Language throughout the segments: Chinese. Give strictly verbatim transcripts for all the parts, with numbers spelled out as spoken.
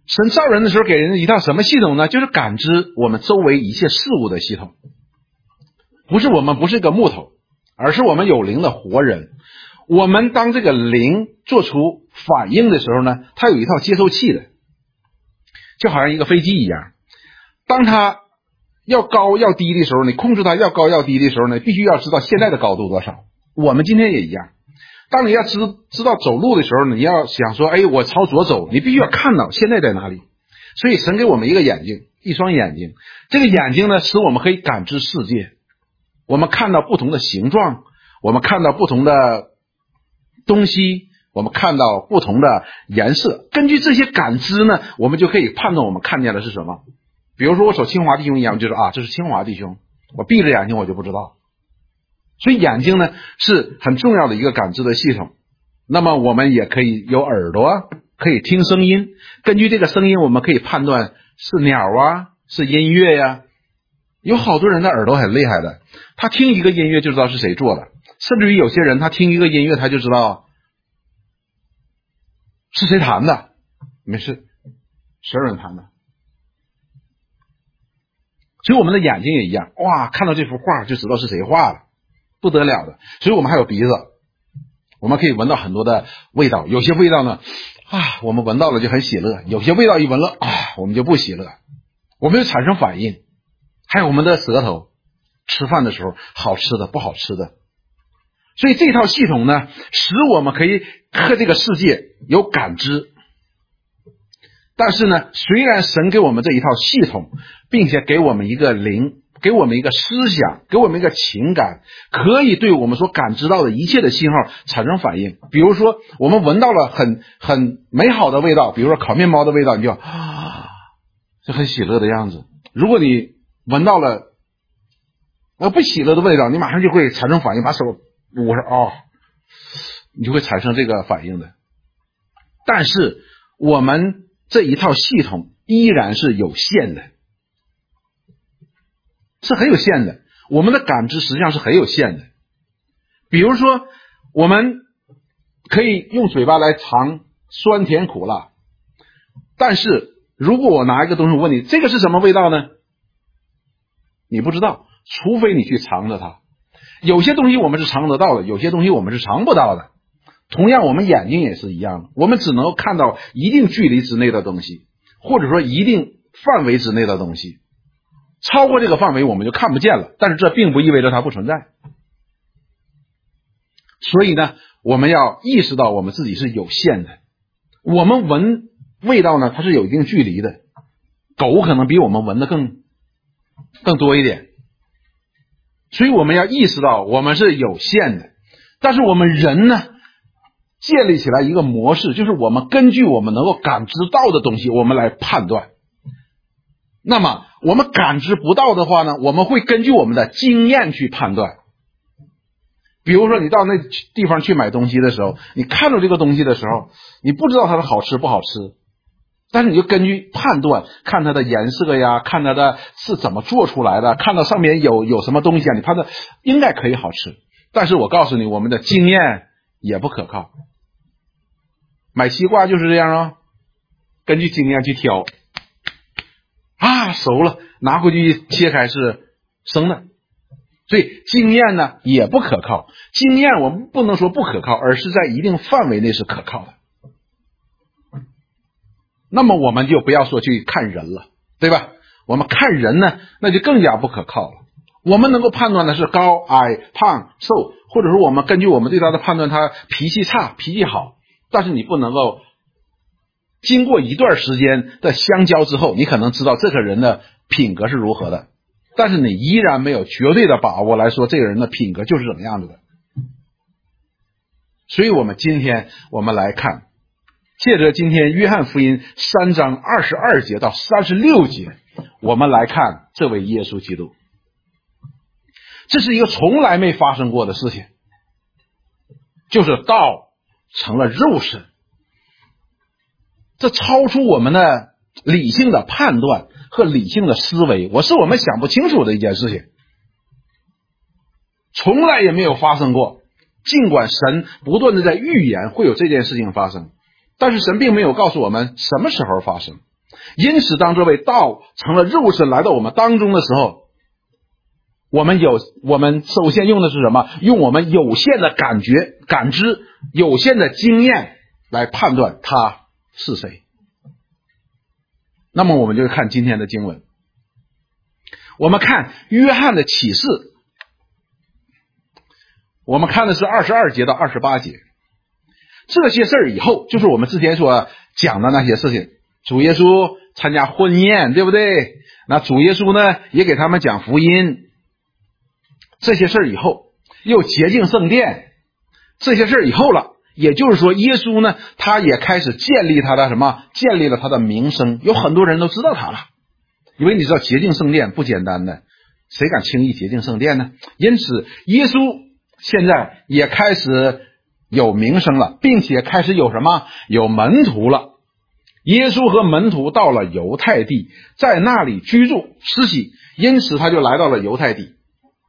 神造人的时候给人一套什么系统呢？就是感知我们周围一切事物的系统。不是我们不是个木头，而是我们有灵的活人。我们当这个灵做出反应的时候呢，它有一套接收器的，就好像一个飞机一样。当它要高要低的时候，你控制它要高要低的时候呢，必须要知道现在的高度多少。我们今天也一样，当你要知知道走路的时候，你要想说，哎，我朝左走，你必须要看到现在在哪里。所以神给我们一个眼睛，一双眼睛，这个眼睛呢，使我们可以感知世界。我们看到不同的形状，我们看到不同的东西，我们看到不同的颜色。根据这些感知呢，我们就可以判断我们看见的是什么。比如说我瞅清华弟兄一样，就是啊，这是清华弟兄。我闭着眼睛我就不知道。所以眼睛呢是很重要的一个感知的系统。那么我们也可以有耳朵，可以听声音，根据这个声音我们可以判断是鸟啊，是音乐呀。有好多人的耳朵很厉害的，他听一个音乐就知道是谁做的，甚至于有些人他听一个音乐他就知道是谁弹的，没事，谁人弹的。所以我们的眼睛也一样，哇，看到这幅画就知道是谁画的，不得了的。所以我们还有鼻子，我们可以闻到很多的味道，有些味道呢啊，我们闻到了就很喜乐，有些味道一闻了啊，我们就不喜乐，我们就产生反应。还有我们的舌头，吃饭的时候好吃的不好吃的。所以这套系统呢，使我们可以和这个世界有感知。但是呢，虽然神给我们这一套系统，并且给我们一个灵，给我们一个思想，给我们一个情感，可以对我们所感知到的一切的信号产生反应。比如说我们闻到了很很美好的味道，比如说烤面包的味道，你就啊，这很喜乐的样子。如果你闻到了呃不喜乐的味道，你马上就会产生反应，把手捂上哦，你就会产生这个反应的。但是我们这一套系统依然是有限的，是很有限的。我们的感知实际上是很有限的。比如说我们可以用嘴巴来尝酸甜苦辣，但是如果我拿一个东西问你这个是什么味道呢，你不知道，除非你去尝着它。有些东西我们是尝得到的，有些东西我们是尝不到的。同样我们眼睛也是一样的，我们只能够看到一定距离之内的东西，或者说一定范围之内的东西，超过这个范围我们就看不见了，但是这并不意味着它不存在。所以呢，我们要意识到我们自己是有限的。我们闻味道呢，它是有一定距离的，狗可能比我们闻的更更多一点。所以我们要意识到我们是有限的。但是我们人呢，建立起来一个模式，就是我们根据我们能够感知到的东西我们来判断。那么我们感知不到的话呢，我们会根据我们的经验去判断。比如说你到那地方去买东西的时候，你看到这个东西的时候，你不知道它是好吃不好吃，但是你就根据判断，看它的颜色呀，看它的是怎么做出来的，看到上面有有什么东西啊，你判断应该可以好吃。但是我告诉你，我们的经验也不可靠。买西瓜就是这样啊，根据经验去挑啊，熟了拿回去切开是生的。所以经验呢也不可靠。经验我们不能说不可靠，而是在一定范围内是可靠的。那么我们就不要说去看人了，对吧？我们看人呢，那就更加不可靠了。我们能够判断的是高矮胖瘦，或者说我们根据我们对他的判断，他脾气差脾气好，但是你不能够经过一段时间的相交之后，你可能知道这个人的品格是如何的，但是你依然没有绝对的把握来说这个人的品格就是怎么样子的。所以我们今天我们来看，借着今天约翰福音三章二十二节到三十六节，我们来看这位耶稣基督。这是一个从来没发生过的事情，就是道成了肉身。这超出我们的理性的判断和理性的思维，我是我们想不清楚的一件事情，从来也没有发生过。尽管神不断的在预言会有这件事情发生，但是神并没有告诉我们什么时候发生， 因此当这位道成了肉身来到我们当中的时候，我们有我们首先用的是什么？用我们有限的感觉、感知、有限的经验来判断他是谁。那么我们就看今天的经文，我们看约翰的启示，我们看的是二十二节到二十八节。这些事儿以后就是我们之前所讲的那些事情，主耶稣参加婚宴，对不对？那主耶稣呢也给他们讲福音。这些事儿以后又洁净圣殿，这些事儿以后了，也就是说耶稣呢他也开始建立他的什么？建立了他的名声，有很多人都知道他了。因为你知道洁净圣殿不简单的，谁敢轻易洁净圣殿呢？因此耶稣现在也开始有名声了，并且开始有什么？有门徒了。耶稣和门徒到了犹太地，在那里居住施洗，因此他就来到了犹太地，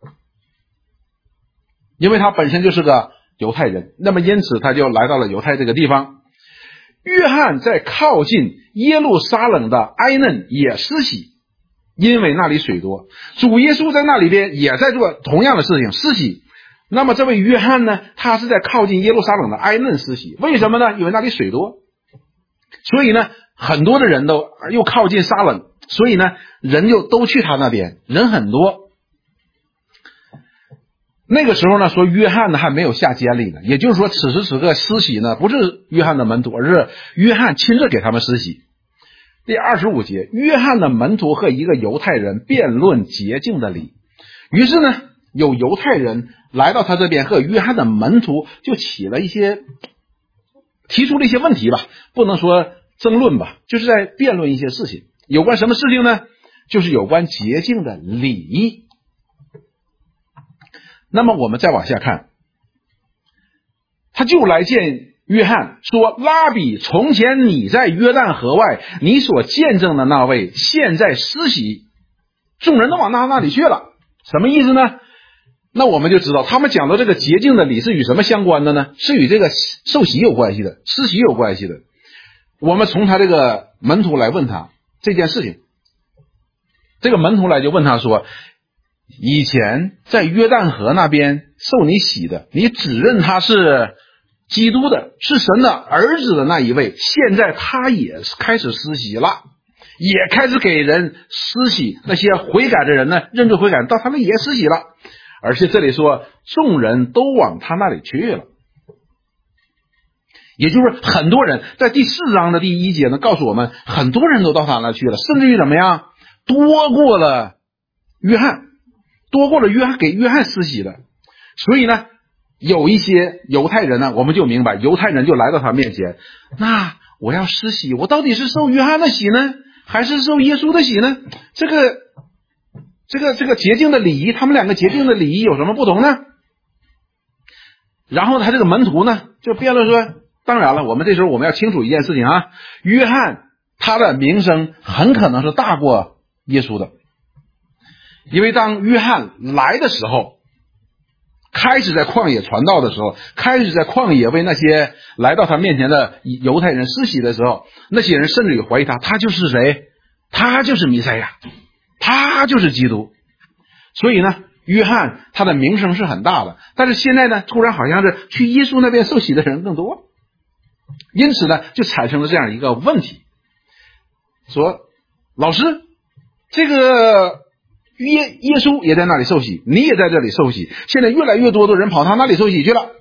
因为他本身就是个犹太人，那么因此他就来到了犹太这个地方。约翰在靠近耶路撒冷的埃嫩也施洗，因为那里水多。主耶稣在那里边也在做同样的事情，施洗。那么这位约翰呢，他是在靠近耶路撒冷的埃嫩施洗，为什么呢？因为那里水多，所以呢很多的人都又靠近撒冷，所以呢人就都去他那边，人很多。那个时候呢说约翰呢还没有下监里呢，也就是说此时此刻施洗呢不是约翰的门徒，而是约翰亲自给他们施洗。第二十五节，约翰的门徒和一个犹太人辩论洁净的理，于是呢有犹太人来到他这边，和约翰的门徒就起了一些提出了一些问题吧，不能说争论吧，就是在辩论一些事情。有关什么事情呢？就是有关洁净的礼。那么我们再往下看，他就来见约翰说，拉比，从前你在约旦河外，你所见证的那位现在施洗，众人都往他那里去了。什么意思呢？那我们就知道他们讲的这个洁净的礼是与什么相关的呢？是与这个受洗有关系的，施洗有关系的。我们从他这个门徒来问他这件事情，这个门徒来就问他说，以前在约旦河那边受你洗的，你指认他是基督的，是神的儿子的那一位，现在他也开始施洗了，也开始给人施洗，那些悔改的人呢，认罪悔改到他们也施洗了，而且这里说众人都往他那里去了，也就是很多人，在第四章的第一节呢告诉我们，很多人都到他那去了，甚至于怎么样，多过了约翰，多过了约翰给约翰施洗的。所以呢有一些犹太人呢，我们就明白，犹太人就来到他面前，那我要施洗，我到底是受约翰的洗呢，还是受耶稣的洗呢？这个这个这个洁净的礼仪，他们两个洁净的礼仪有什么不同呢？然后他这个门徒呢就辩论说，当然了，我们这时候我们要清楚一件事情啊，约翰他的名声很可能是大过耶稣的，因为当约翰来的时候，开始在旷野传道的时候，开始在旷野为那些来到他面前的犹太人施洗的时候，那些人甚至于怀疑他，他就是谁？他就是弥赛亚，他就是基督。所以呢约翰他的名声是很大的，但是现在呢突然好像是去耶稣那边受洗的人更多，因此呢就产生了这样一个问题，说老师，这个耶耶稣也在那里受洗，你也在这里受洗，现在越来越多的人跑他那里受洗去了，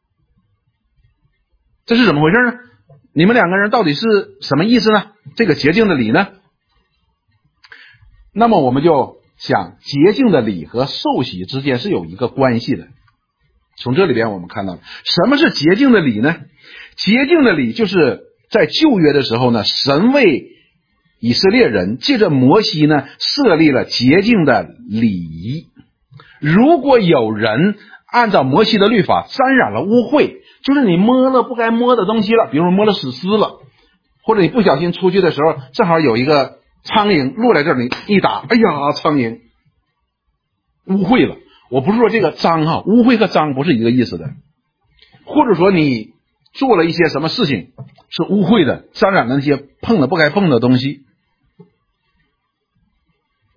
这是怎么回事呢？你们两个人到底是什么意思呢？这个洁净的礼呢？那么我们就想，洁净的礼和受洗之间是有一个关系的。从这里边我们看到什么是洁净的礼呢？洁净的礼就是在旧约的时候呢，神为以色列人借着摩西呢设立了洁净的礼仪。如果有人按照摩西的律法沾染了污秽，就是你摸了不该摸的东西了，比如说摸了死尸了，或者你不小心出去的时候正好有一个苍蝇落在这里一打，哎呀，苍蝇污秽了。我不是说这个脏哈，污秽和脏不是一个意思的。或者说你做了一些什么事情是污秽的，沾染了那些碰了不该碰的东西，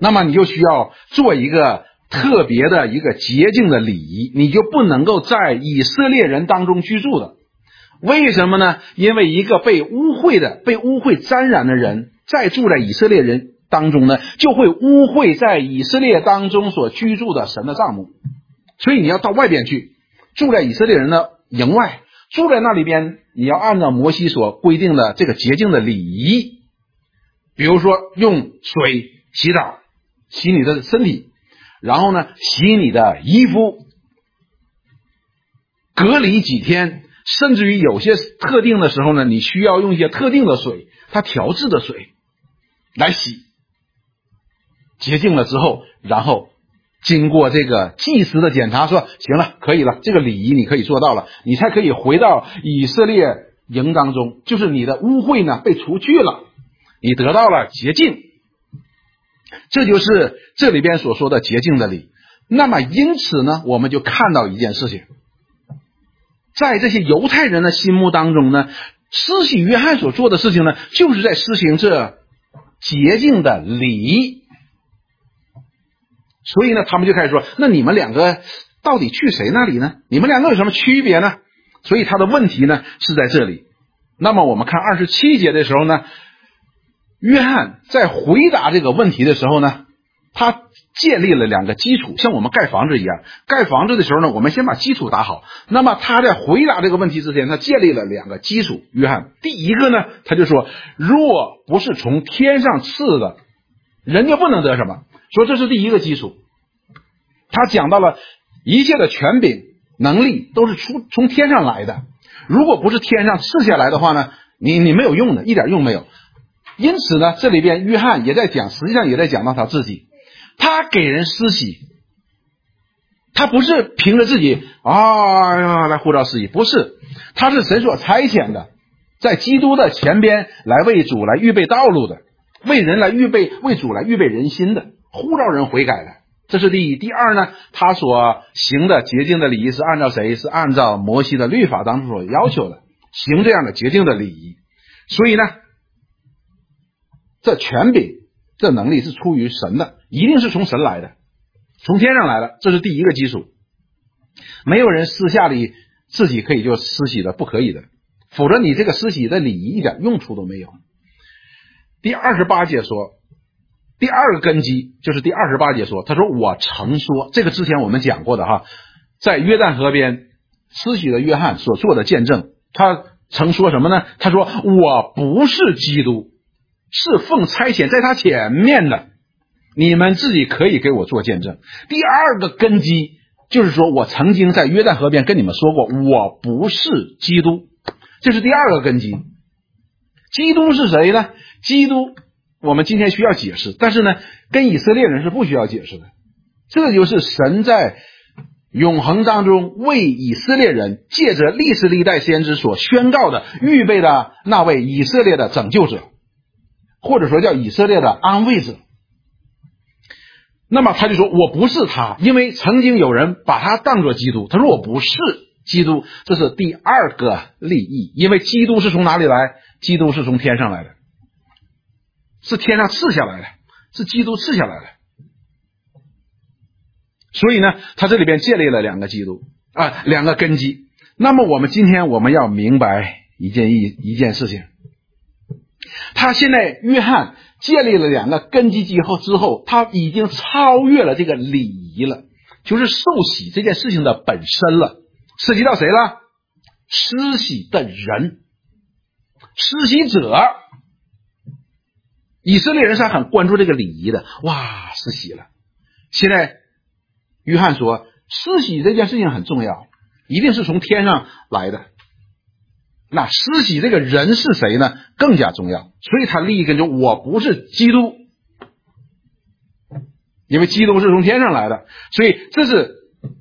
那么你就需要做一个特别的一个洁净的礼仪，你就不能够在以色列人当中居住的。为什么呢？因为一个被污秽的、被污秽沾染的人，在住在以色列人当中呢，就会污秽在以色列当中所居住的神的帐幕。所以你要到外边去，住在以色列人的营外，住在那里边，你要按照摩西所规定的这个洁净的礼仪，比如说用水洗澡，洗你的身体，然后呢，洗你的衣服，隔离几天，甚至于有些特定的时候呢，你需要用一些特定的水，它调制的水来洗。洁净了之后，然后经过这个祭司的检查，说行了，可以了，这个礼仪你可以做到了，你才可以回到以色列营当中，就是你的污秽呢被除去了，你得到了洁净。这就是这里边所说的洁净的礼。那么因此呢，我们就看到一件事情，在这些犹太人的心目当中呢，施洗约翰所做的事情呢，就是在施行这洁净的礼。所以呢，他们就开始说，那你们两个到底去谁那里呢？你们两个有什么区别呢？所以他的问题呢是在这里。那么我们看二十七节的时候呢，约翰在回答这个问题的时候呢，他建立了两个基础，像我们盖房子一样，盖房子的时候呢，我们先把基础打好。那么他在回答这个问题之前，他建立了两个基础。约翰第一个呢，他就说，若不是从天上赐的，人就不能得什么，说这是第一个基础。他讲到了一切的权柄能力都是出从天上来的，如果不是天上赐下来的话呢，你你没有用的，一点用没有。因此呢，这里边约翰也在讲，实际上也在讲到他自己，他给人施洗，他不是凭着自己啊来呼召施洗，不是，他是神所差遣的，在基督的前边来为主来预备道路的，为人来预备，为主来预备人心的，呼召人悔改的。这是第一。第二呢，他所行的洁净的礼仪是按照谁？是按照摩西的律法当中所要求的，行这样的洁净的礼仪。所以呢，这权柄这能力是出于神的，一定是从神来的，从天上来的，这是第一个基础。没有人私下里自己可以就施洗的，不可以的，否则你这个施洗的礼仪一点用处都没有。第二十八节说，第二个根基就是第二十八节说，他说我曾说，这个之前我们讲过的哈，在约旦河边施洗的约翰所做的见证，他曾说什么呢？他说我不是基督，是奉差遣在他前面的，你们自己可以给我做见证。第二个根基就是说，我曾经在约旦河边跟你们说过，我不是基督，这是第二个根基。基督是谁呢？基督我们今天需要解释，但是呢，跟以色列人是不需要解释的。这就是神在永恒当中为以色列人借着历史历代先知所宣告的预备的那位以色列的拯救者，或者说叫以色列的安慰者。那么他就说我不是他，因为曾经有人把他当作基督，他说我不是基督，这是第二个利益。因为基督是从哪里来？基督是从天上来的，是天上赐下来的，是基督赐下来的。所以呢，他这里边建立了两个基督啊，两个根基。那么我们今天我们要明白一件一一件事情，他现在约翰建立了两个根基之后之后，他已经超越了这个礼仪了，就是受洗这件事情的本身了，涉及到谁了？施洗的人，施洗者。以色列人是很关注这个礼仪的，哇，施洗了。现在约翰说施洗这件事情很重要，一定是从天上来的。那施洗这个人是谁呢？更加重要。所以他立一根就我不是基督，因为基督是从天上来的，所以这是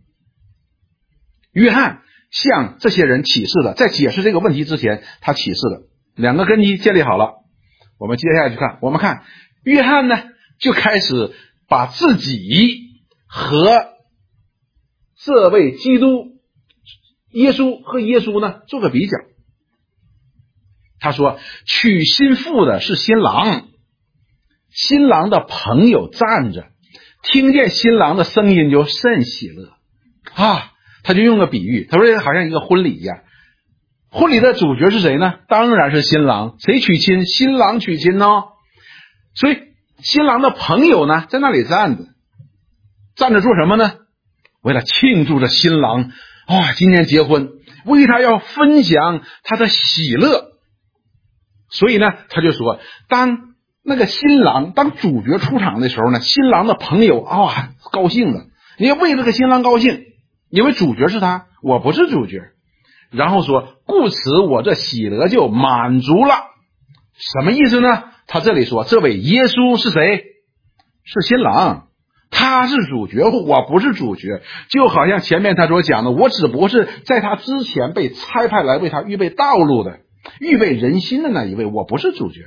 约翰向这些人启示的。在解释这个问题之前，他启示的两个根基建立好了。我们接下来去看，我们看约翰呢就开始把自己和这位基督耶稣和耶稣呢做个比较。他说娶新妇的是新郎， 新郎的朋友站着，听见新郎的声音就甚喜乐啊。他就用个比喻，他说好像一个婚礼一样，婚礼的主角是谁呢？当然是新郎。谁娶亲？新郎娶亲哦。所以新郎的朋友呢，在那里站着，站着做什么呢？为了庆祝着新郎哇、哦、今天结婚，为他要分享他的喜乐。所以呢，他就说，当那个新郎，当主角出场的时候呢，新郎的朋友啊、哦、高兴了，你要为这个新郎高兴，因为主角是他，我不是主角。然后说，故此我这喜乐就满足了。什么意思呢？他这里说，这位耶稣是谁？是新郎，他是主角，我不是主角。就好像前面他所讲的，我只不过是在他之前被差派来为他预备道路的，预备人心的那一位，我不是主角。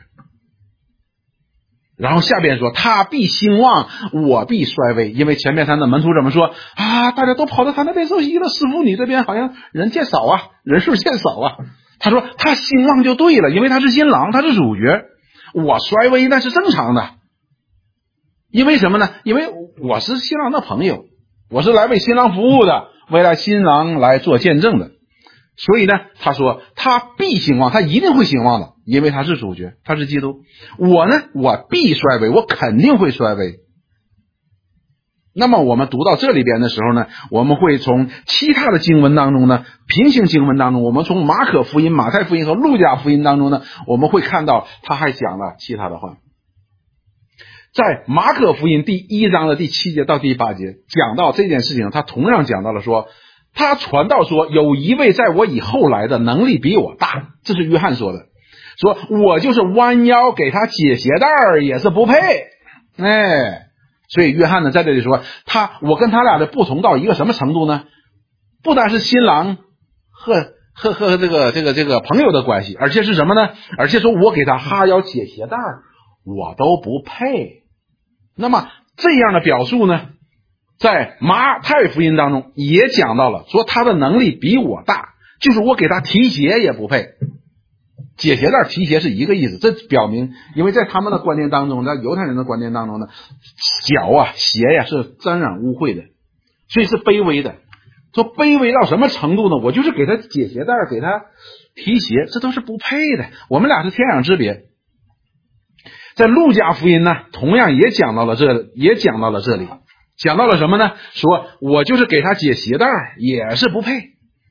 然后下边说，他必兴旺，我必衰微。因为前面他的门徒怎么说啊？大家都跑到他那边受洗了，师傅你这边好像人渐少啊，人数渐少啊。他说他兴旺就对了，因为他是新郎，他是主角。我衰微那是正常的。因为什么呢？因为我是新郎的朋友，我是来为新郎服务的，为了新郎来做见证的。所以呢，他说他必兴旺，他一定会兴旺的，因为他是主角，他是基督。我呢，我必衰微，我肯定会衰微。那么我们读到这里边的时候呢，我们会从其他的经文当中呢，平行经文当中，我们从马可福音、马太福音和路加福音当中呢，我们会看到他还讲了其他的话。在马可福音第一章的第七节到第八节讲到这件事情，他同样讲到了说，他传道说，有一位在我以后来的能力比我大，这是约翰说的，说我就是弯腰给他解鞋带儿也是不配。哎，所以约翰呢在这里说，他我跟他俩的不同到一个什么程度呢？不单是新郎和和和这个这个这个朋友的关系，而且是什么呢？而且说我给他哈腰解鞋带儿我都不配。那么这样的表述呢，在马太福音当中也讲到了，说他的能力比我大，就是我给他提鞋也不配。解鞋带提鞋是一个意思，这表明，因为在他们的观念当中，在犹太人的观念当中呢，脚啊鞋呀、啊、是沾染污秽的，所以是卑微的。说卑微到什么程度呢？我就是给他解鞋带，给他提鞋，这都是不配的，我们俩是天壤之别。在路加福音呢，同样也讲到了这，也讲到了这里，讲到了什么呢？说我就是给他解鞋带也是不配。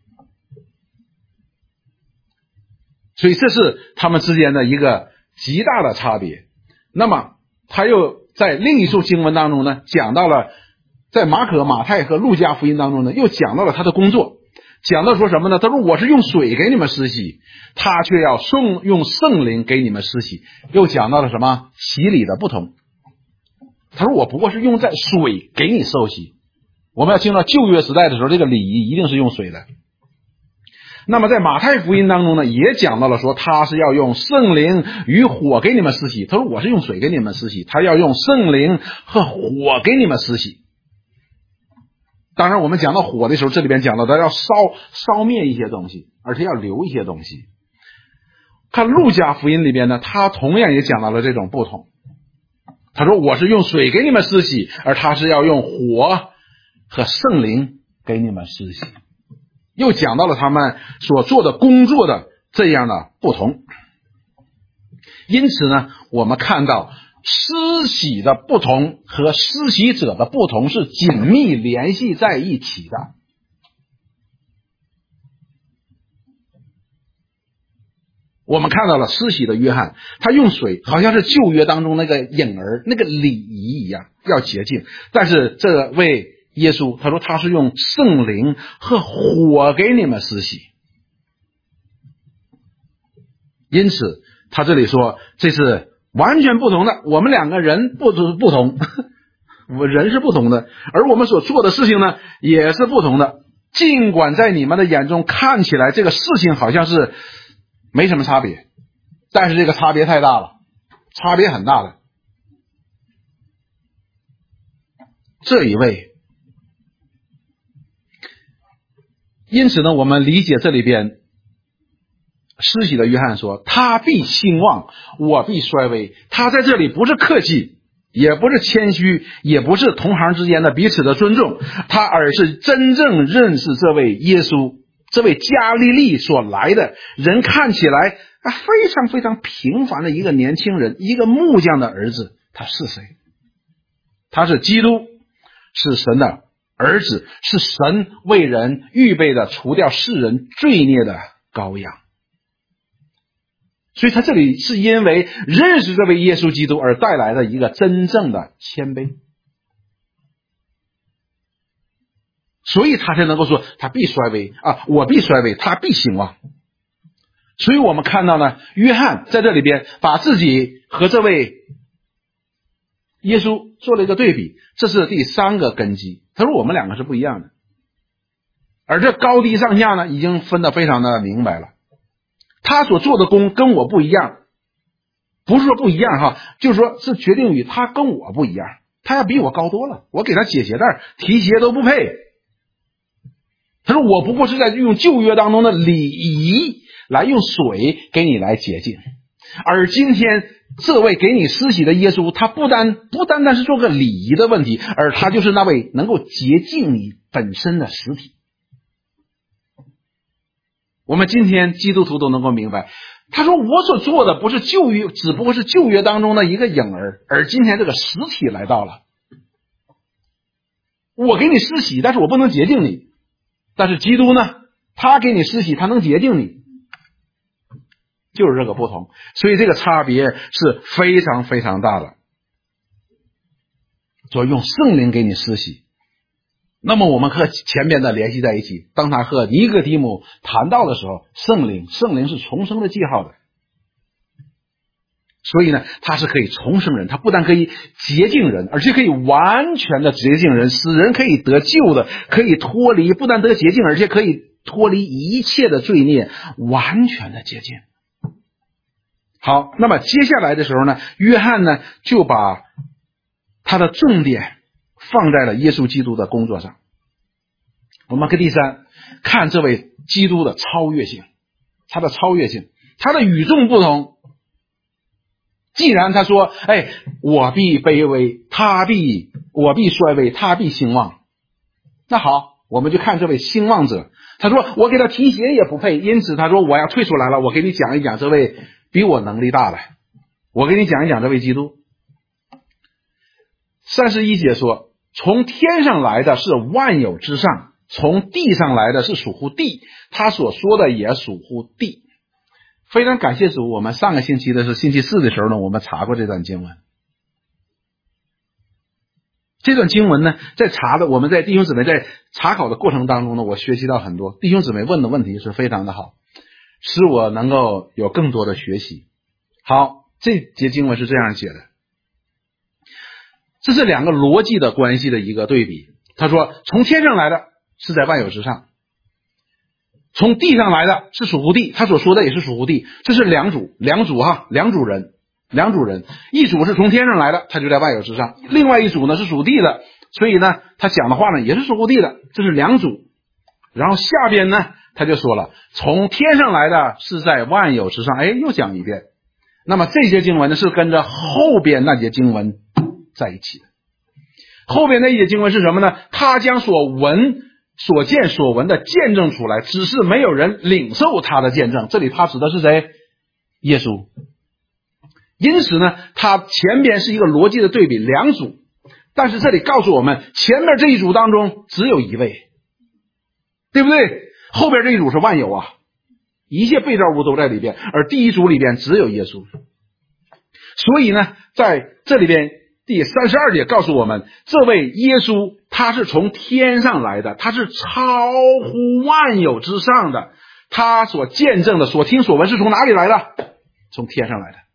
所以这是他们之间的一个极大的差别。那么他又在另一处经文当中呢，讲到了在马可、马太和路加福音当中呢，又讲到了他的工作，讲到说什么呢？他说我是用水给你们施洗，他却要送用圣灵给你们施洗。又讲到了什么？洗礼的不同。他说我不过是用在水给你受洗。我们要听到旧约时代的时候，这个礼仪一定是用水的。那么在马太福音当中呢，也讲到了说他是要用圣灵与火给你们施洗。他说我是用水给你们施洗，他要用圣灵和火给你们施洗。当然我们讲到火的时候，这里边讲到他要烧烧灭一些东西，而且要留一些东西。看路加福音里边呢，他同样也讲到了这种不同。他说我是用水给你们施洗，而他是要用火和圣灵给你们施洗。又讲到了他们所做的工作的这样的不同。因此呢，我们看到施洗的不同和施洗者的不同是紧密联系在一起的。我们看到了施洗的约翰，他用水好像是旧约当中那个影儿那个礼仪一样要洁净，但是这位耶稣他说他是用圣灵和火给你们施洗。因此他这里说这是完全不同的，我们两个人不不同，我人是不同的，而我们所做的事情呢也是不同的。尽管在你们的眼中看起来这个事情好像是没什么差别，但是这个差别太大了，差别很大的。这一位，因此呢，我们理解这里边施洗的约翰说，他必兴旺，我必衰微。他在这里不是客气，也不是谦虚，也不是同行之间的彼此的尊重，他而是真正认识这位耶稣，这位加利利所来的人，看起来啊非常非常平凡的一个年轻人，一个木匠的儿子。他是谁？他是基督，是神的儿子，是神为人预备的除掉世人罪孽的羔羊。所以他这里是因为认识这位耶稣基督而带来的一个真正的谦卑，所以他才能够说他必衰微啊，我必衰微，他必兴旺。所以我们看到呢，约翰在这里边把自己和这位耶稣做了一个对比，这是第三个根基。他说我们两个是不一样的，而这高低上下呢已经分得非常的明白了。他所做的工跟我不一样，不是说不一样哈，就是说是决定于他跟我不一样，他要比我高多了，我给他解鞋带提鞋都不配。他说我不过是在用旧约当中的礼仪来用水给你来洁净，而今天这位给你施洗的耶稣，他不单不单单是做个礼仪的问题，而他就是那位能够洁净你本身的实体。我们今天基督徒都能够明白，他说我所做的不是旧约，只不过是旧约当中的一个影儿，而今天这个实体来到了。我给你施洗，但是我不能洁净你，但是基督呢，他给你施洗，他能洁净你，就是这个不同。所以这个差别是非常非常大的。所以用圣灵给你施洗，那么我们和前面的联系在一起，当他和尼哥底母谈到的时候，圣灵圣灵是重生的记号的，所以呢他是可以重生人，他不但可以洁净人，而且可以完全的洁净人，使人可以得救的，可以脱离，不但得洁净，而且可以脱离一切的罪孽，完全的洁净。好，那么接下来的时候呢，约翰呢就把他的重点放在了耶稣基督的工作上。我们看第三，看这位基督的超越性，他的超越性，他的与众不同。既然他说，哎，我必卑微，他必我必衰微，他必兴旺，那好，我们就看这位兴旺者。他说我给他提鞋也不配，因此他说我要退出来了，我给你讲一讲这位比我能力大的，我给你讲一讲这位基督。三十一节说，从天上来的是万有之上，从地上来的是属乎地，他所说的也属乎地。非常感谢主，我们上个星期的是星期四的时候呢，我们查过这段经文。这段经文呢，在查的我们在弟兄姊妹在查考的过程当中呢，我学习到很多弟兄姊妹问的问题是非常的好，使我能够有更多的学习。好，这节经文是这样写的，这是两个逻辑的关系的一个对比。他说从天上来的是在万有之上，从地上来的是属乎地，他所说的也是属乎地，这是两主两主哈两主人两主人，一主是从天上来的，他就在万有之上，另外一主呢是属地的，所以呢他讲的话呢也是属乎地的，这是两主。然后下边呢他就说了，从天上来的是在万有之上，哎，又讲一遍。那么这些经文呢是跟着后边那节经文在一起的。后边那一节经文是什么呢？他将所闻所见所闻的见证出来，只是没有人领受他的见证。这里他指的是谁？耶稣。因此呢他前边是一个逻辑的对比，两组，但是这里告诉我们前面这一组当中只有一位，对不对？后边这一组是万有啊，一切被造物都在里边，而第一组里边只有耶稣。所以呢在这里边第三十二节告诉我们，这位耶稣他是从天上来的，他是超乎万有之上的，他所见证的所听所闻是从哪里来的？从天上来的。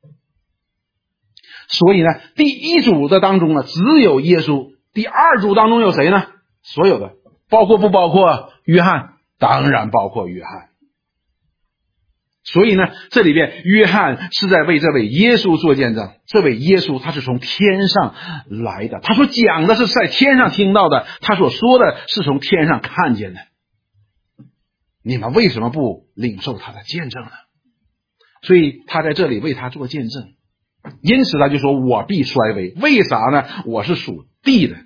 所以呢第一组的当中呢只有耶稣，第二组当中有谁呢？所有的，包括不包括约翰？当然包括约翰。所以呢这里边约翰是在为这位耶稣做见证，这位耶稣他是从天上来的，他所讲的是在天上听到的，他所说的是从天上看见的。 你们为什么不领受他的见证呢？所以他在这里为他做见证，因此他就说我必衰微。为啥呢？我是属地的。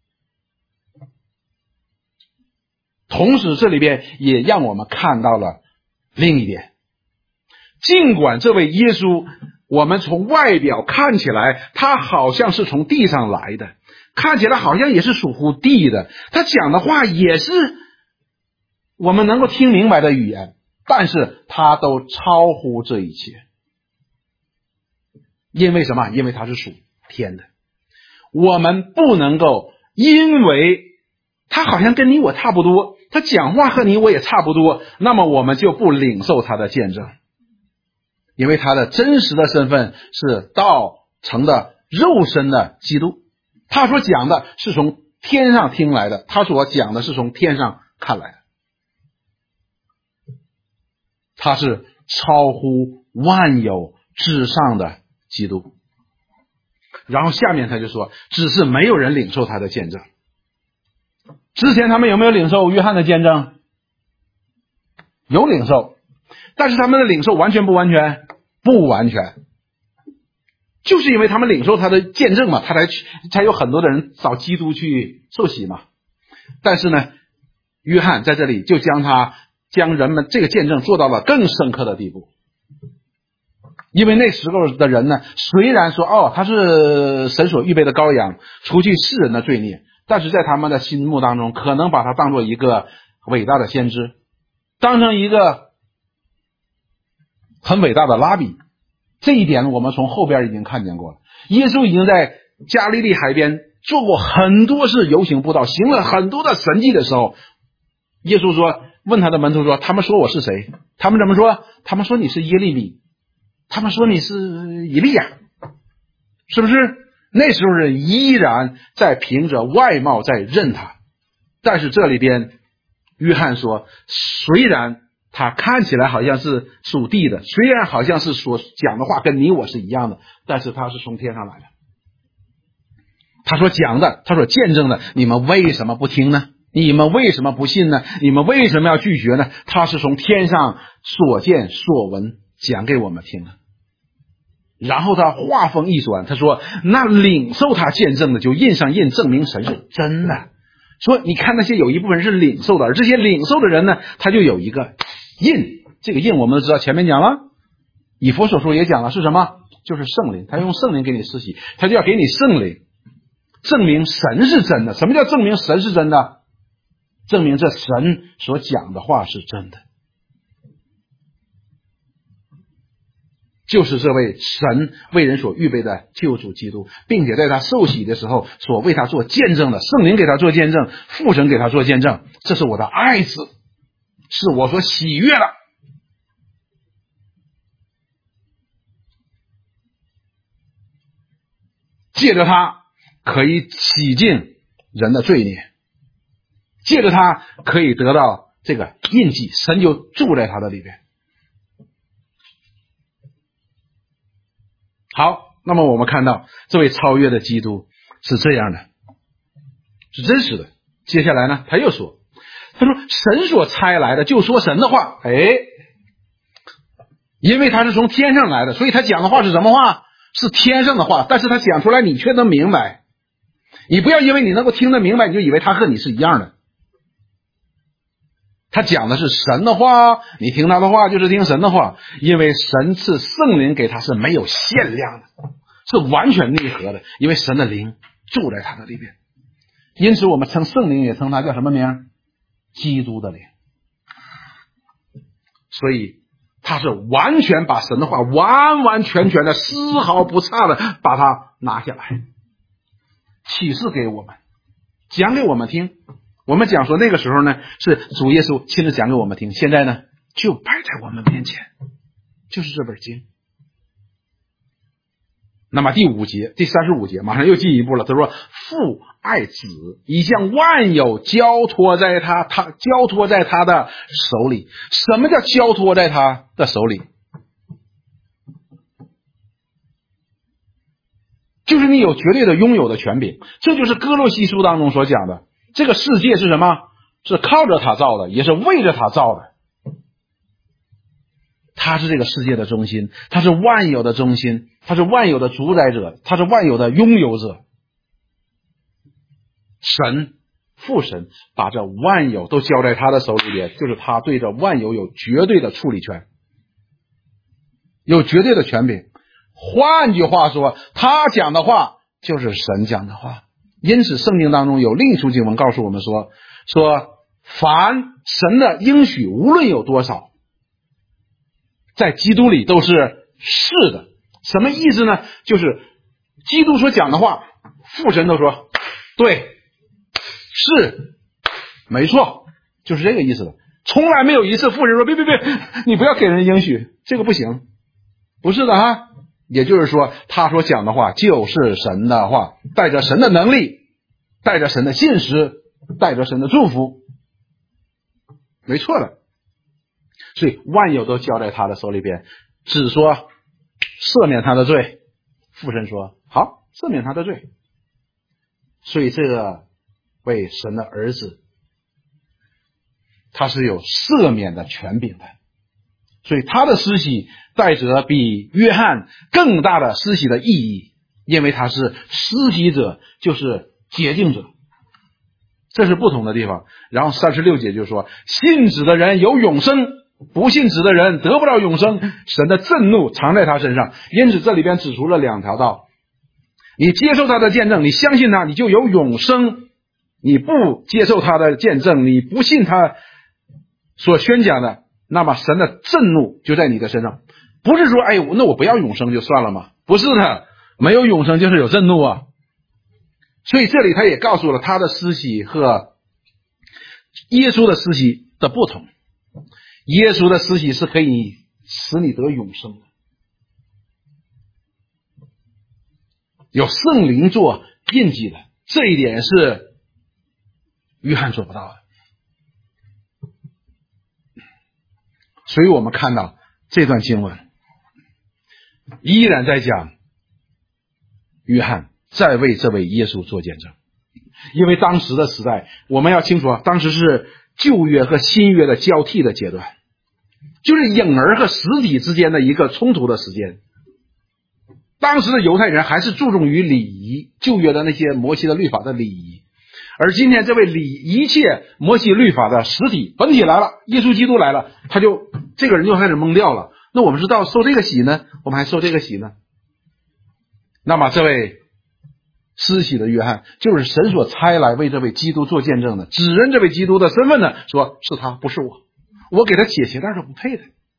同时这里边也让我们看到了另一点，尽管这位耶稣我们从外表看起来他好像是从地上来的，看起来好像也是属乎地的，他讲的话也是我们能够听明白的语言，但是他都超乎这一切。因为什么？因为他是属天的。我们不能够因为他好像跟你我差不多，他讲话和你我也差不多，那么我们就不领受他的见证。因为他的真实的身份是道成的肉身的基督，他所讲的是从天上听来的，他所讲的是从天上看来的，他是超乎万有之上的基督。然后下面他就说，只是没有人领受他的见证。之前他们有没有领受约翰的见证？有领受，但是他们的领受完全不完全？不完全。就是因为他们领受他的见证嘛，他才才有很多的人找基督去受洗嘛。但是呢，约翰在这里就将他将人们这个见证做到了更深刻的地步。因为那时候的人呢，虽然说哦他是神所预备的羔羊，除去世人的罪孽，但是在他们的心目当中可能把他当作一个伟大的先知，当成一个很伟大的拉比。这一点我们从后边已经看见过了。耶稣已经在加利利海边做过很多次游行布道，行了很多的神迹的时候，耶稣说，问他的门徒说，他们说我是谁？他们怎么说？他们说你是耶利米，他们说你是以利亚，是不是？那时候人依然在凭着外貌在认他。但是这里边约翰说，虽然他看起来好像是属地的，虽然好像是所讲的话跟你我是一样的，但是他是从天上来的。他所讲的，他所见证的，你们为什么不听呢？你们为什么不信呢？你们为什么要拒绝呢？他是从天上所见所闻讲给我们听的。然后他话锋一转，他说，那领受他见证的就印上印，证明神是真的。说你看那些有一部分人是领受的，而这些领受的人呢，他就有一个印。这个印我们都知道，前面讲了，以弗所书也讲了，是什么？就是圣灵。他用圣灵给你施洗，他就要给你圣灵，证明神是真的。什么叫证明神是真的？证明这神所讲的话是真的，就是这位神为人所预备的救主基督，并且在他受洗的时候所为他做见证的，圣灵给他做见证，父神给他做见证，这是我的爱子，是我所喜悦的。借着他可以洗净人的罪孽，借着他可以得到这个印记，神就住在他的里边。好，那么我们看到这位超越的基督是这样的，是真实的。接下来呢，他又说，他说神所差来的就说神的话。哎，因为他是从天上来的，所以他讲的话是什么话？是天上的话，但是他讲出来你却能明白。你不要因为你能够听得明白，你就以为他和你是一样的。他讲的是神的话，你听他的话就是听神的话，因为神赐圣灵给他是没有限量的，是完全内核的，因为神的灵住在他的里边。因此我们称圣灵也称他叫什么名？基督的灵。所以他是完全把神的话完完全全的丝毫不差的把它拿下来，启示给我们，讲给我们听。我们讲说那个时候呢是主耶稣亲自讲给我们听，现在呢就摆在我们面前，就是这本经。那么第五节第三十五节马上又进一步了，他说父爱子，已将万有交托在他他交托在他的手里。什么叫交托在他的手里？就是你有绝对的拥有的权柄。这就是哥罗西书当中所讲的，这个世界是什么？是靠着他造的，也是为着他造的。 他是这个世界的中心，他是万有的中心，他是万有的主宰者，他是万有的拥有者。神父神把这万有都交在他的手里边，就是他对这万有有绝对的处理权，有绝对的权柄。换句话说，他讲的话就是神讲的话。因此圣经当中有另一处经文告诉我们说，说凡神的应许无论有多少，在基督里都是是的。什么意思呢？就是基督所讲的话，父神都说对，是，没错，就是这个意思的。从来没有一次父神说别别别，你不要给人应许，这个不行，不是的哈。也就是说，他所讲的话就是神的话，带着神的能力，带着神的信实，带着神的祝福，没错的。所以万有都交在他的手里边，只说赦免他的罪，父神说好，赦免他的罪。所以这个为神的儿子，他是有赦免的权柄的。所以他的施洗带着比约翰更大的施洗的意义，因为他是施洗者，就是洁净者，这是不同的地方。然后三十六节就说，信子的人有永生，不信子的人得不到永生，神的震怒藏在他身上。因此这里边指出了两条道，你接受他的见证，你相信他，你就有永生；你不接受他的见证，你不信他所宣讲的，那么神的震怒就在你的身上。不是说哎，那我不要永生就算了吗？不是的，没有永生就是有震怒啊。所以这里他也告诉了他的施洗和耶稣的施洗的不同。耶稣的施洗是可以使你得永生的，有圣灵做印记的，这一点是约翰做不到的。所以我们看到这段经文依然在讲约翰在为这位耶稣做见证。因为当时的时代，我们要清楚，当时是旧约和新约的交替的阶段，就是影儿和实体之间的一个冲突的时间。当时的犹太人还是注重于礼仪，旧约的那些摩西的律法的礼仪，而今天这位礼一切摩西律法的实体本体来了，耶稣基督来了，他就这个人就开始懵掉了。那我们知道受这个洗呢，我们还受这个洗呢。那么这位施洗的约翰就是神所差来为这位基督做见证的，指认这位基督的身份呢，说是他不是我，我给他解鞋带都不配的。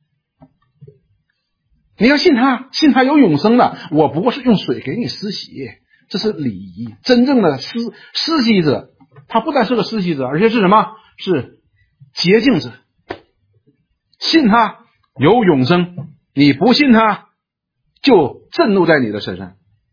你要信他，信他有永生的，我不过是用水给你施洗，这是礼仪。真正的施施洗者，他不但是个施洗者，而且是什么？是洁净者。信他有永生，你不信他就震怒在你的身上。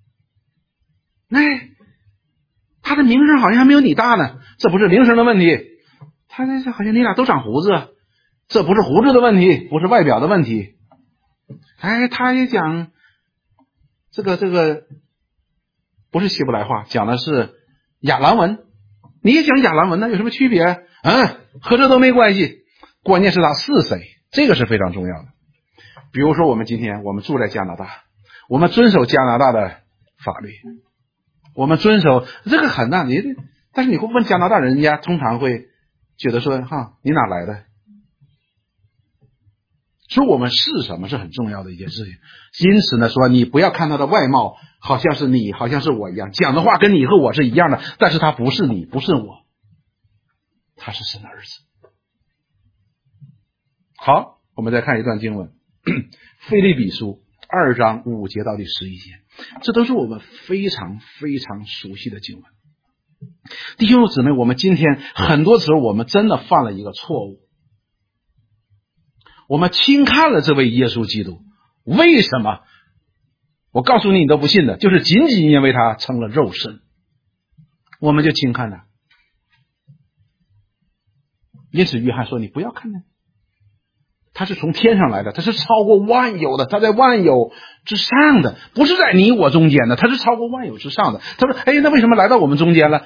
哎，他的名声好像还没有你大呢，这不是名声的问题，他这好像你俩都长胡子，这不是胡子的问题，不是外表的问题。哎，他也讲这个这个不是希伯来话，讲的是亚兰文，你也讲亚兰文呢，有什么区别？嗯，和这都没关系，关键是他是谁，这个是非常重要的。比如说我们今天我们住在加拿大，我们遵守加拿大的法律，我们遵守这个很大，你但是你会问加拿大人家通常会觉得说哈，你哪来的？说我们是什么是很重要的一件事情。因此呢，说你不要看他的外貌好像是你，好像是我一样，讲的话跟你和我是一样的，但是他不是你，不是我，他是神的儿子。好，我们再看一段经文，腓立比书二章五节到第十一节，这都是我们非常非常熟悉的经文。弟兄姊妹，我们今天很多时候我们真的犯了一个错误，我们轻看了这位耶稣基督。为什么？我告诉你，你都不信的，就是仅仅因为他成了肉身，我们就轻看他。因此约翰说，你不要看他，他是从天上来的，他是超过万有的，他在万有之上的，不是在你我中间的，他是超过万有之上的。他说哎，那为什么来到我们中间了？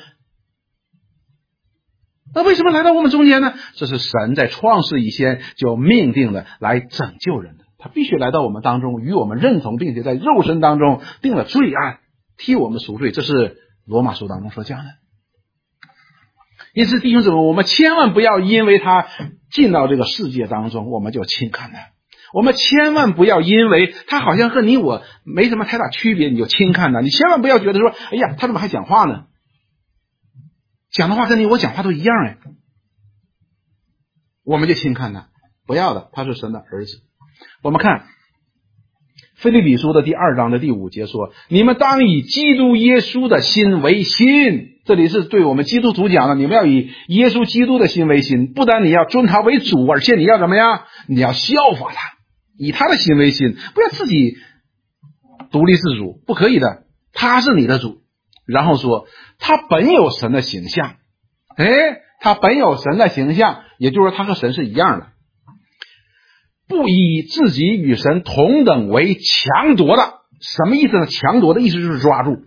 那为什么来到我们中间呢？这是神在创世以前就命定了来拯救人的。 他必须来到我们当中，与我们认同，并且在肉身当中定了罪案，替我们赎罪。这是罗马书当中所讲的。因此弟兄姊妹，我们千万不要因为他进到这个世界当中，我们就轻看他。我们千万不要因为他好像和你我没什么太大区别，你就轻看他。你千万不要觉得说，哎呀，他怎么还讲话呢？讲的话跟你我讲话都一样哎，我们就轻看他。不要的，他是神的儿子。我们看腓立比书的第二章的第五节说，你们当以基督耶稣的心为心。这里是对我们基督徒讲的，你们要以耶稣基督的心为心，不但你要尊他为主，而且你要怎么样？你要效法他，以他的心为心，不要自己独立自主，不可以的，他是你的主。然后说他本有神的形象，诶，他本有神的形象，也就是说他和神是一样的，不以自己与神同等为强夺的。什么意思呢？强夺的意思就是抓住，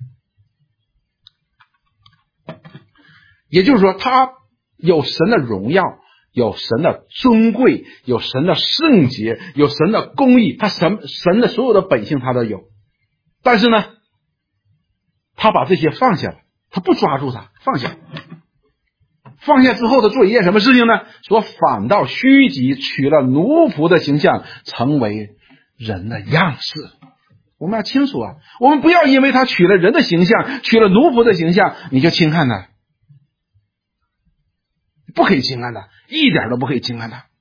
也就是说他有神的荣耀，有神的尊贵，有神的圣洁，有神的公义，他神神的所有的本性他都有。但是呢，他把这些放下了，他不抓住他，放下。放下之后的做一件什么事情呢？说反倒虚己，取了奴仆的形象，成为人的样式。我们要清楚啊，我们不要因为他取了人的形象，取了奴仆的形象，你就轻看他。不可以轻看他，一点都不可以轻看他。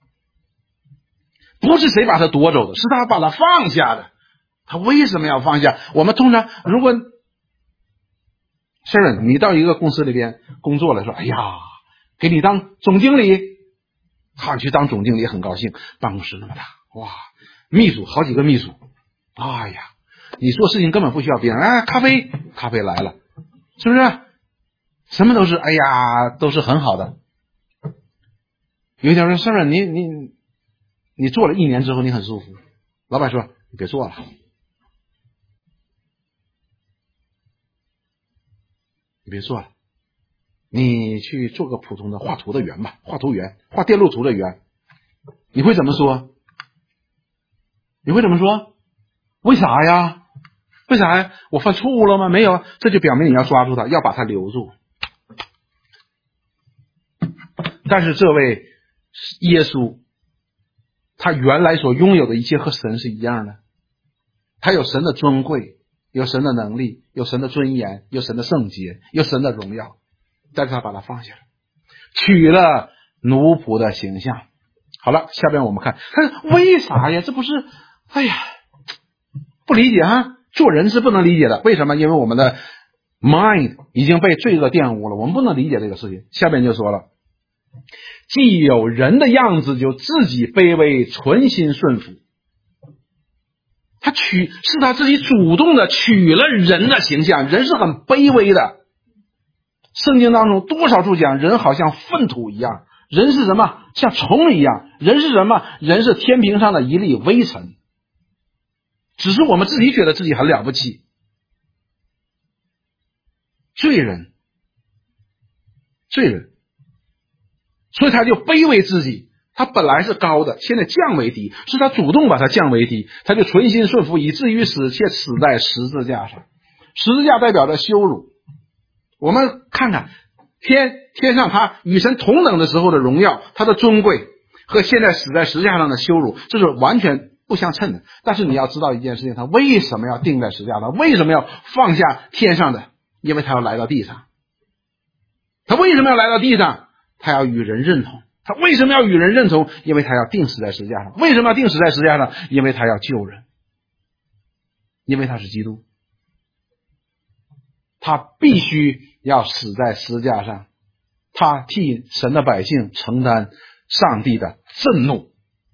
不是谁把他夺走的，是他把他放下的。他为什么要放下？我们通常如果Sharon， 你到一个公司里边工作了，说哎呀，给你当总经理，好，你去当总经理很高兴，办公室那么大，哇，秘书好几个秘书，哎呀，你做事情根本不需要别人，哎，咖啡咖啡来了，是不是？什么都是，哎呀，都是很好的。有一天说 Sharon， 你你你做了一年之后你很舒服，老板说你别做了。你别做了，你去做个普通的画图的员吧，画图员，画电路图的员。你会怎么说？你会怎么说？为啥呀？为啥呀？我犯错误了吗？没有，这就表明你要抓住他，要把他留住。但是这位耶稣，他原来所拥有的一切和神是一样的，他有神的尊贵，有神的能力，有神的尊严，有神的圣洁，有神的荣耀，但是他把它放下了，取了奴仆的形象。好了，下边我们看他为啥呀？这不是，哎呀，不理解哈，做人是不能理解的。为什么？因为我们的 mind 已经被罪恶玷污了，我们不能理解这个事情。下边就说了，既有人的样子，就自己卑微，存心顺服。他取是他自己主动的取了人的形象，人是很卑微的。圣经当中多少处讲人好像粪土一样，人是什么？像虫一样。人是什么？人是天平上的一粒微尘。只是我们自己觉得自己很了不起。罪人，罪人，所以他就卑微自己。他本来是高的，现在降为低，是他主动把他降为低，他就存心顺服，以至于死，且死在十字架上。十字架代表着羞辱。我们看看天天上他与神同等的时候的荣耀，他的尊贵，和现在死在十字架上的羞辱，这是完全不相称的。但是你要知道一件事情，他为什么要钉在十字架上？为什么要放下天上的？因为他要来到地上。他为什么要来到地上？他要与人认同。他为什么要与人认同？因为他要钉死在十字架上。为什么要钉死在十字架上？因为他要救人，因为他是基督，他必须要死在十字架上，他替神的百姓承担上帝的震怒，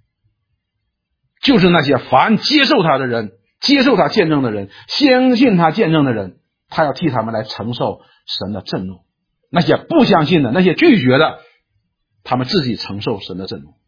就是那些凡接受他的人，接受他见证的人，相信他见证的人，他要替他们来承受神的震怒。那些不相信的，那些拒绝的，他们自己承受神的震怒。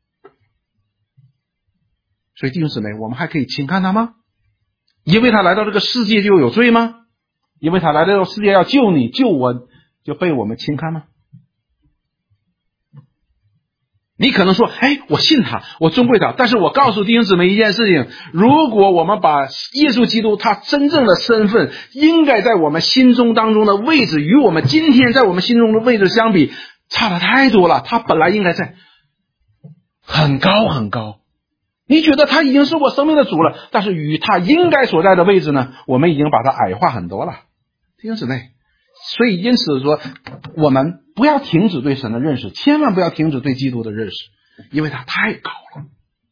所以弟兄姊妹，我们还可以轻看他吗？因为他来到这个世界就有罪吗？因为他来到这个世界要救你救我，就被我们轻看吗？ 你可能说，哎，我信他，我尊贵他，但是我告诉弟兄姊妹一件事情，如果我们把耶稣基督他真正的身份应该在我们心中当中的位置与我们今天在我们心中的位置相比差得太多了，他本来应该在很高很高，你觉得他已经是我生命的主了，但是与他应该所在的位置呢，我们已经把他矮化很多了，弟兄姊妹。所以因此说，我们不要停止对神的认识，千万不要停止对基督的认识，因为他太高了。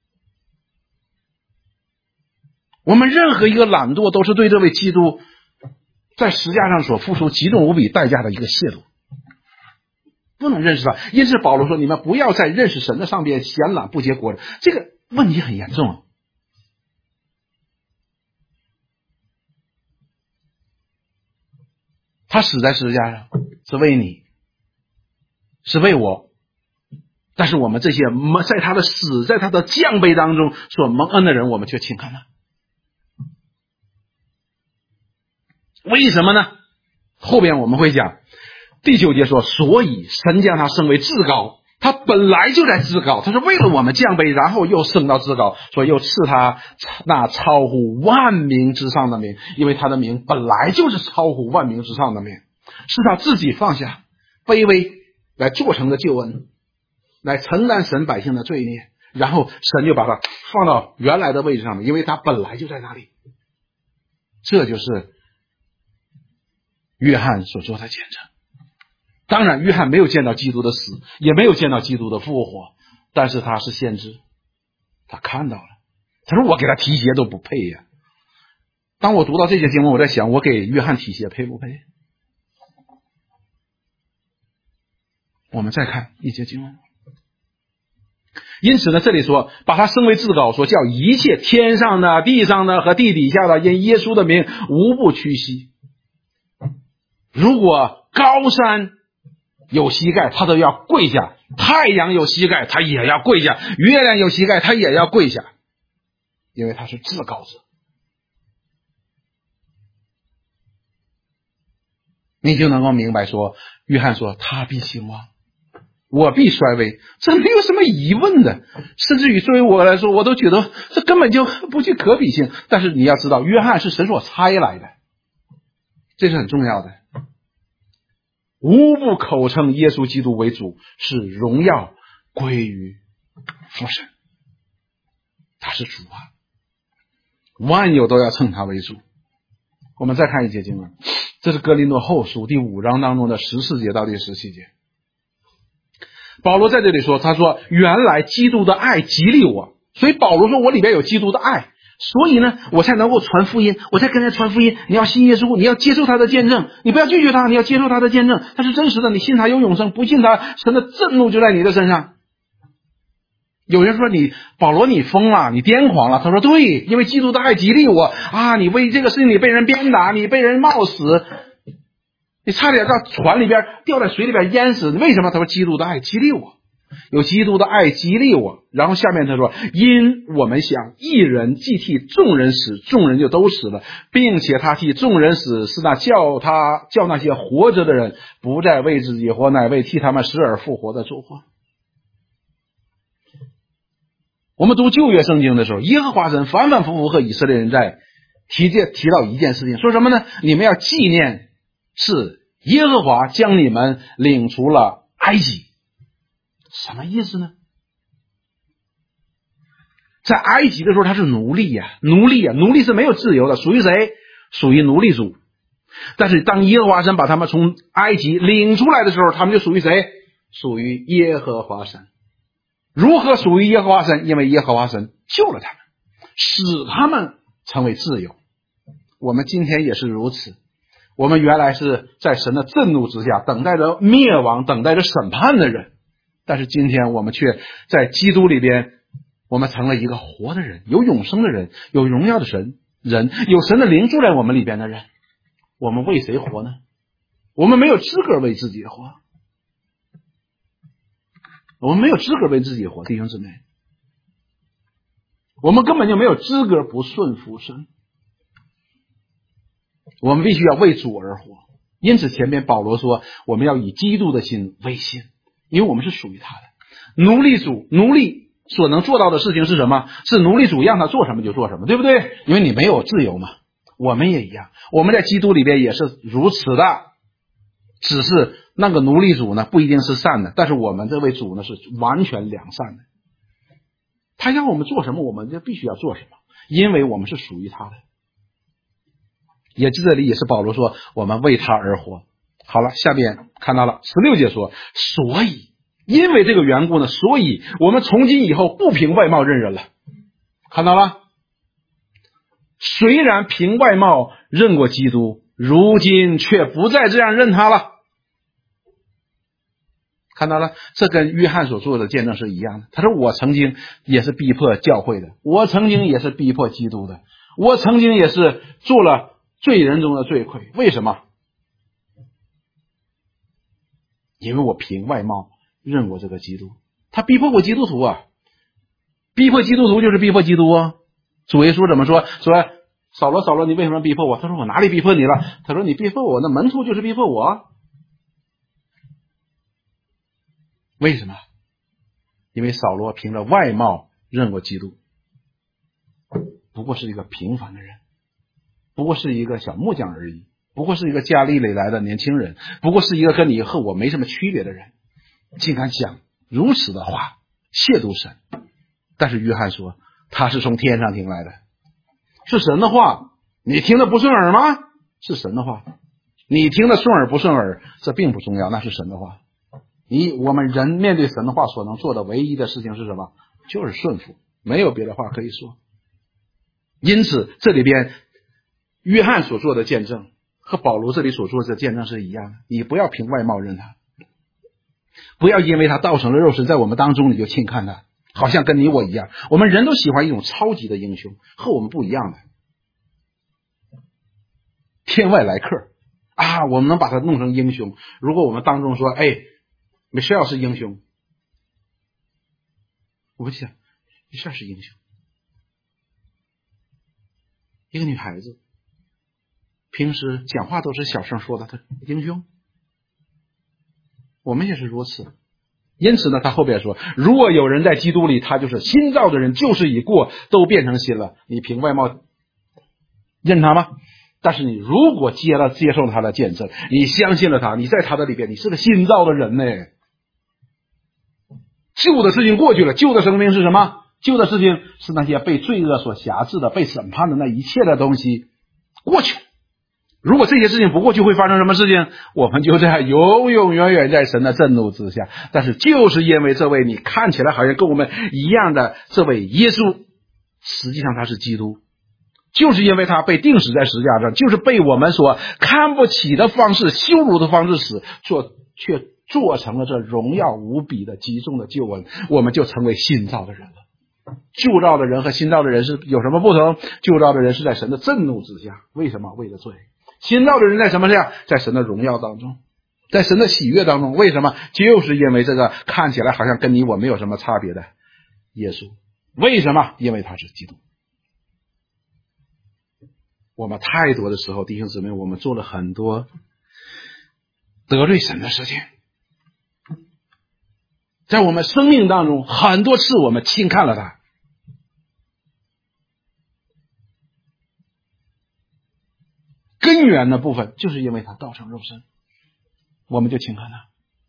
我们任何一个懒惰都是对这位基督在十字架上所付出极重无比代价的一个亵渎，不能认识他。因此保罗说，你们不要在认识神的上边闲懒不结果了，这个问题很严重啊。他死在十字架上是为你，是为我，但是我们这些在他的死在他的降杯当中所蒙恩的人，我们却轻看了。为什么呢？后边我们会讲，第九节说，所以神将他升为至高，他本来就在至高，他是为了我们降杯，然后又升到至高，所以又赐他那超乎万名之上的名，因为他的名本来就是超乎万名之上的名，是他自己放下卑微来做成的救恩，来承担神百姓的罪孽，然后神就把他放到原来的位置上面，因为他本来就在那里。这就是约翰所做的见证。当然约翰没有见到基督的死，也没有见到基督的复活，但是他是先知，他看到了。他说我给他提鞋都不配呀。当我读到这些经文，我在想，我给约翰提鞋配不配？我们再看一些经文。因此呢，这里说把他升为至高，说叫一切天上的地上的和地底下的因耶稣的名无不屈膝。如果高山有膝盖他都要跪下，太阳有膝盖他也要跪下，月亮有膝盖他也要跪下，因为他是至高者。你就能够明白说，约翰说他必兴旺，我必衰微，这没有什么疑问的。甚至于作为我来说，我都觉得这根本就不具可比性。但是你要知道，约翰是神所差来的，这是很重要的。无不口称耶稣基督为主，是荣耀归于父神，他是主啊，万有都要称他为主。我们再看一节经文，这是哥林多后书第五章当中的十四节到第十七节。保罗在这里说，他说原来基督的爱激励我，所以保罗说我里边有基督的爱，所以呢我才能够传福音，我才跟人传福音。你要信耶稣，你要接受他的见证，你不要拒绝他，你要接受他的见证，他是真实的，你信他有永生，不信他神的震怒就在你的身上。有人说你保罗你疯了，你癫狂了，他说对，因为基督的爱激励我啊，你为这个事情你被人鞭打，你被人冒死，你差点到船里边掉在水里边淹死，为什么？他说基督的爱激励我，有基督的爱激励我。然后下面他说，因我们想一人既替众人死，众人就都死了，并且他替众人死，是那叫他叫那些活着的人不再为自己活，乃为替他们死而复活的主活。我们读旧约圣经的时候，耶和华神反反复复和以色列人在提提到一件事情，说什么呢？你们要纪念是耶和华将你们领出了埃及。什么意思呢？在埃及的时候他是奴隶呀、啊，奴隶呀、啊，奴隶是没有自由的，属于谁？属于奴隶主。但是当耶和华神把他们从埃及领出来的时候，他们就属于谁？属于耶和华神。如何属于耶和华神？因为耶和华神救了他们，使他们成为自由。我们今天也是如此，我们原来是在神的震怒之下等待着灭亡，等待着审判的人，但是今天我们却在基督里边，我们成了一个活的人，有永生的人，有荣耀的神人，有神的灵住在我们里边的人。我们为谁活呢？我们没有资格为自己活，我们没有资格为自己活，弟兄姊妹，我们根本就没有资格不顺服神，我们必须要为主而活。因此前面保罗说我们要以基督的心为心，因为我们是属于他的。 奴隶主奴隶所能做到的事情是什么？是奴隶主让他做什么就做什么，对不对？因为你没有自由嘛。我们也一样，我们在基督里边也是如此的，只是那个奴隶主呢不一定是善的，但是我们这位主呢是完全良善的。他要我们做什么，我们就必须要做什么，因为我们是属于他的。也这里也是保罗说我们为他而活。好了，下边看到了十六节说，所以因为这个缘故呢，所以我们从今以后不凭外貌认人了。看到了，虽然凭外貌认过基督，如今却不再这样认他了。看到了，这跟约翰所做的见证是一样的。他说我曾经也是逼迫教会的，我曾经也是逼迫基督的，我曾经也是做了罪人中的罪魁。为什么？因为我凭外貌认过这个基督。他逼迫过基督徒啊，逼迫基督徒就是逼迫基督啊。主耶稣怎么说？说扫罗扫罗，你为什么逼迫我？他说我哪里逼迫你了？他说你逼迫我，那门徒就是逼迫我。为什么？因为扫罗凭着外貌认过基督，不过是一个平凡的人，不过是一个小木匠而已，不过是一个家里里来的年轻人，不过是一个跟你和我没什么区别的人，竟敢讲如此的话，亵渎神。但是约翰说他是从天上听来的，是神的话，你听得不顺耳吗？是神的话，你听得顺耳不顺耳，这并不重要，那是神的话。你我们人面对神的话所能做的唯一的事情是什么？就是顺服，没有别的话可以说。因此这里边约翰所做的见证和保罗这里所做的见证是一样的，你不要凭外貌认他，不要因为他道成了肉身在我们当中你就轻看他，好像跟你我一样。我们人都喜欢一种超级的英雄，和我们不一样的天外来客啊，我们能把他弄成英雄。如果我们当中说哎Michelle 是英雄，我不想 Michelle 是英雄，一个女孩子平时讲话都是小声说的，她英雄，我们也是如此。因此呢，他后边说，如果有人在基督里，他就是新造的人，旧事已过，都变成新了。你凭外貌认他吗？但是你如果接了接受了他的见证，你相信了他，你在他的里边，你是个新造的人呢。旧的事情过去了，旧的生命是什么？旧的事情是那些被罪恶所辖制的、被审判的那一切的东西过去。如果这些事情不过去，会发生什么事情？我们就在永永远远在神的震怒之下。但是就是因为这位你看起来好像跟我们一样的这位耶稣，实际上他是基督，就是因为他被钉死在十字架上，就是被我们所看不起的方式、羞辱的方式死，做却做成了这荣耀无比的极重的救恩，我们就成为新造的人了。旧造的人和新造的人是有什么不同？旧造的人是在神的震怒之下，为什么？为了罪。新造的人在什么下？在神的荣耀当中，在神的喜悦当中。为什么？就是因为这个看起来好像跟你我没有什么差别的耶稣。为什么？因为他是基督。我们太多的时候，弟兄姊妹，我们做了很多得罪神的事情，在我们生命当中很多次我们轻看了他。根源的部分就是因为他道成肉身，我们就轻看他。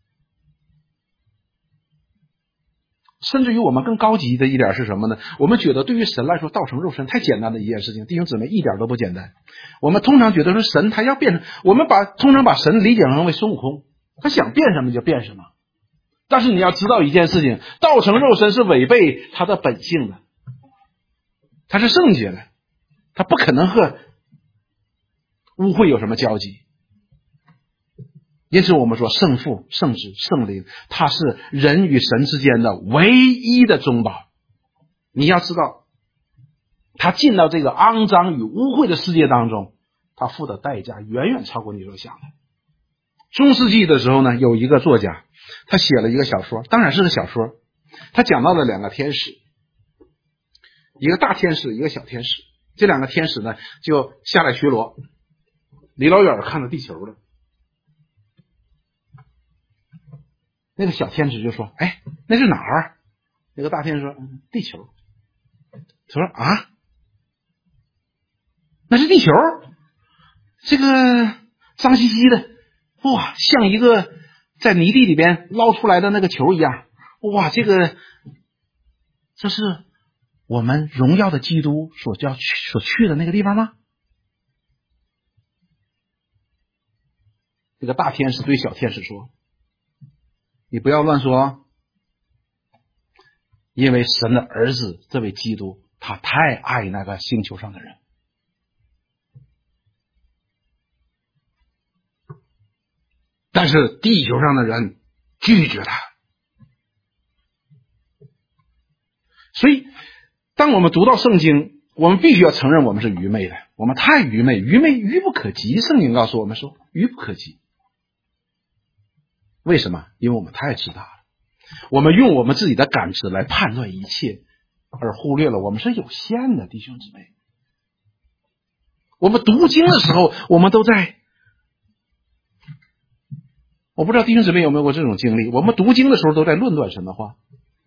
甚至于我们更高级的一点是什么呢？我们觉得对于神来说，道成肉身太简单的一件事情。弟兄姊妹，一点都不简单。我们通常觉得说神他要变成，我们把通常把神理解成为孙悟空，他想变什么就变什么。但是你要知道一件事情，道成肉身是违背他的本性的，他是圣洁的，他不可能和污秽有什么交集。因此我们说圣父、圣子、圣灵，他是人与神之间的唯一的中保。你要知道，他进到这个肮脏与污秽的世界当中，他付的代价远远超过你所想的。中世纪的时候呢，有一个作家，他写了一个小说，当然是个小说，他讲到了两个天使，一个大天使，一个小天使。这两个天使呢就下来巡逻，离老远看着地球了。 那个小天使就说：“哎，那是哪儿？”那个大天使说：“嗯，地球。”他说：“啊，那是地球？这个脏兮兮的，哇，像一个在泥地里边捞出来的那个球一样。哇，这个这是我们荣耀的基督所要去所去的那个地方吗？”这个大天使对小天使说：“你不要乱说，因为神的儿子这位基督，他太爱那个星球上的人。但是地球上的人拒绝他。所以当我们读到圣经，我们必须要承认我们是愚昧的，我们太愚昧，愚昧愚不可及。圣经告诉我们说愚不可及。为什么？因为我们太自大了，我们用我们自己的感知来判断一切，而忽略了我们是有限的。弟兄姊妹，我们读经的时候，我们都在，我不知道弟兄姊妹有没有过这种经历，我们读经的时候都在论断神的话，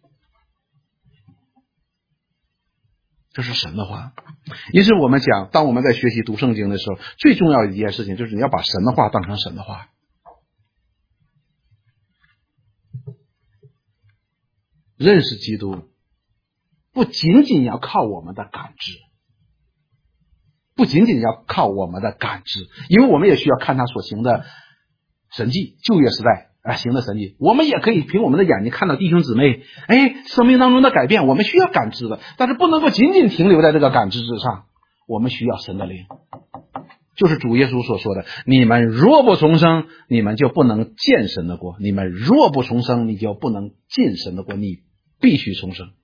这是神的话。因此我们讲，当我们在学习读圣经的时候，最重要的一件事情就是你要把神的话当成神的话。认识基督不仅仅要靠我们的感知，不仅仅要靠我们的感知，因为我们也需要看他所行的神迹，旧约时代啊行的神迹，我们也可以凭我们的眼睛看到弟兄姊妹哎生命当中的改变，我们需要感知的，但是不能够仅仅停留在这个感知之上，我们需要神的灵。就是主耶稣所说的，你们若不重生，你们就不能见神的国，你们若不重生，你就不能进神的国，你必须重生。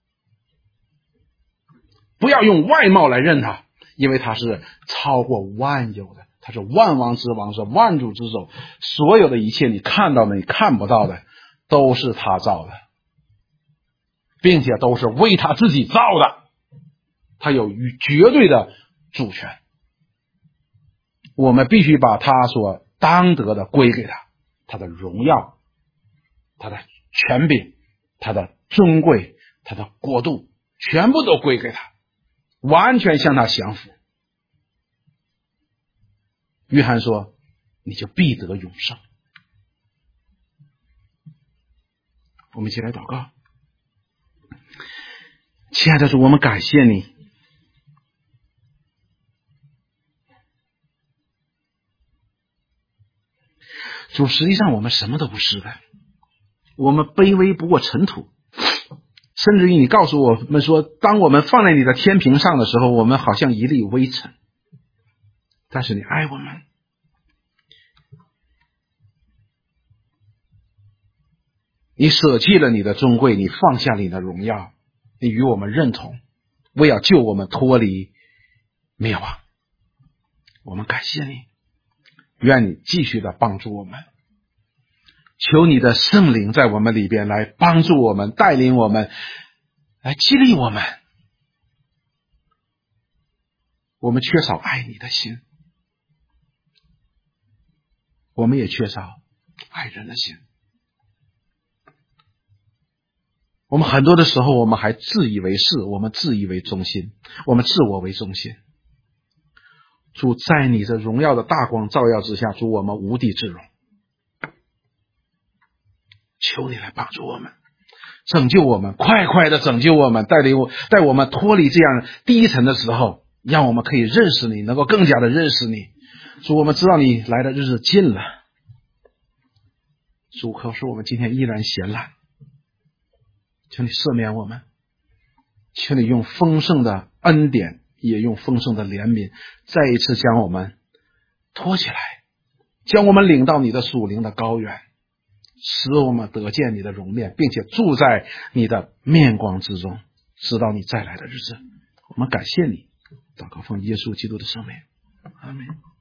不要用外貌来认他，因为他是超过万有的，他是万王之王，是万主之首，所有的一切你看到的你看不到的都是他造的，并且都是为他自己造的，他有绝对的主权。我们必须把他所当得的归给他，他的荣耀，他的权柄，他的尊贵，他的国度，全部都归给他，完全向他降服。约翰说，你就必得永生。我们一起来祷告。亲爱的主，我们感谢你，主，实际上我们什么都不是的，我们卑微不过尘土，甚至于你告诉我们说，当我们放在你的天平上的时候，我们好像一粒微尘，但是你爱我们，你舍弃了你的尊贵，你放下你的荣耀，你与我们认同，为要救我们脱离灭亡。我们感谢你，愿你继续的帮助我们，求你的圣灵在我们里边来帮助我们，带领我们，来激励我们。我们缺少爱你的心，我们也缺少爱人的心。我们很多的时候，我们还自以为是，我们自以为中心，我们自我为中心。主，在你的荣耀的大光照耀之下，主，我们无地自容。求你来帮助我们，拯救我们，快快的拯救我们，带领我带我们脱离这样低沉的时候，让我们可以认识你，能够更加的认识你。主，我们知道你来的日子近了，主，可是我们今天依然闲懒，求你赦免我们，求你用丰盛的恩典，也用丰盛的怜悯，再一次将我们拖起来，将我们领到你的属灵的高原，使我们得见你的容面，并且住在你的面光之中，直到你再来的日子。我们感谢你，祷告奉耶稣基督的圣名，阿们。